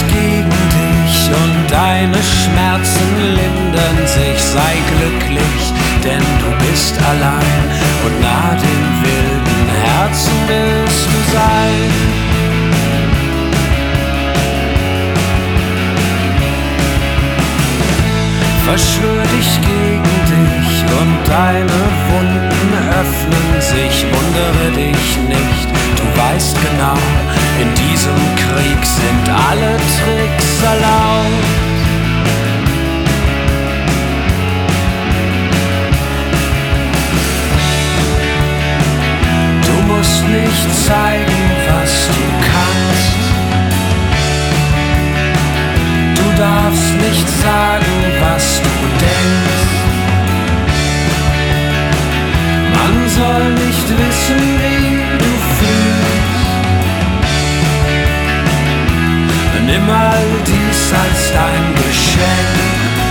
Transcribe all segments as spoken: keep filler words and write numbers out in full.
gegen dich und deine Schmerzen lindern sich. Sei glücklich, denn du bist allein und nah den wilden Herzen wirst du sein. Verschwör dich gegen dich und deine Wunden öffnen sich. Wundere dich nicht, du weißt genau, in diesem Krieg sind alle Tricks erlaubt. Du musst nicht zeigen, was du kannst. Du darfst nicht sagen, was du denkst. Man soll nicht wissen, wie du fühlst. Nimm all dies als dein Geschenk.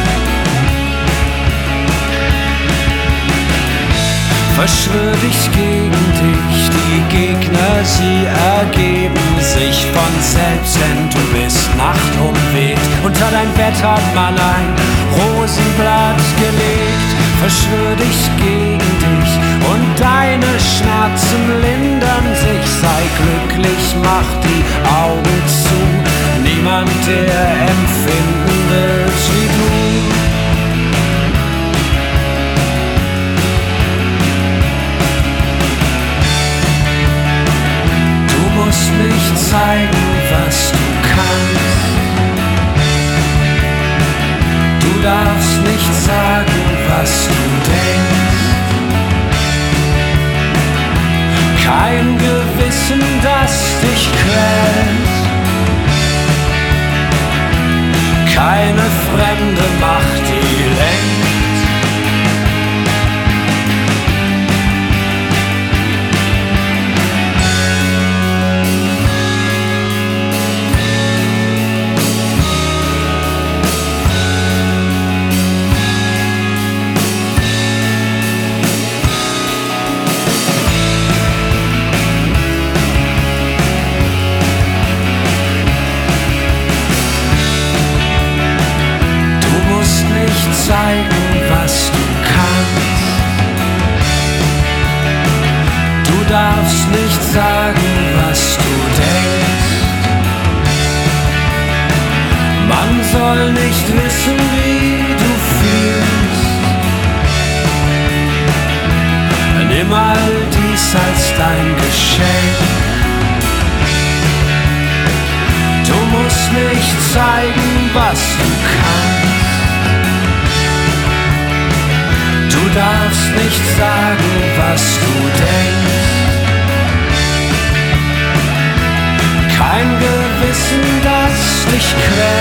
Verschwör dich gegen dich, die Gegner, sie ergeben sich von selbst, denn du bist nachtumweht. Unter dein Bett hat man ein Rosenblatt gelegt. Verschwör dich gegen dich und deine Schmerzen lindern sich. Sei glücklich, mach die Augen zu. Niemand, der empfinden wird wie du. Du musst nicht zeigen, was du kannst. Du darfst nicht sagen, was du denkst. Kein Gewissen, das dich quält. Keine fremde Macht, die lenkt. Zeigen, was du kannst. Du darfst nicht sagen, was du denkst. Man soll nicht wissen, wie du fühlst. Nimm all dies als dein Geschenk. Du musst nicht zeigen, was du kannst. Du darfst nicht sagen, was du denkst. Kein Gewissen, das dich quält.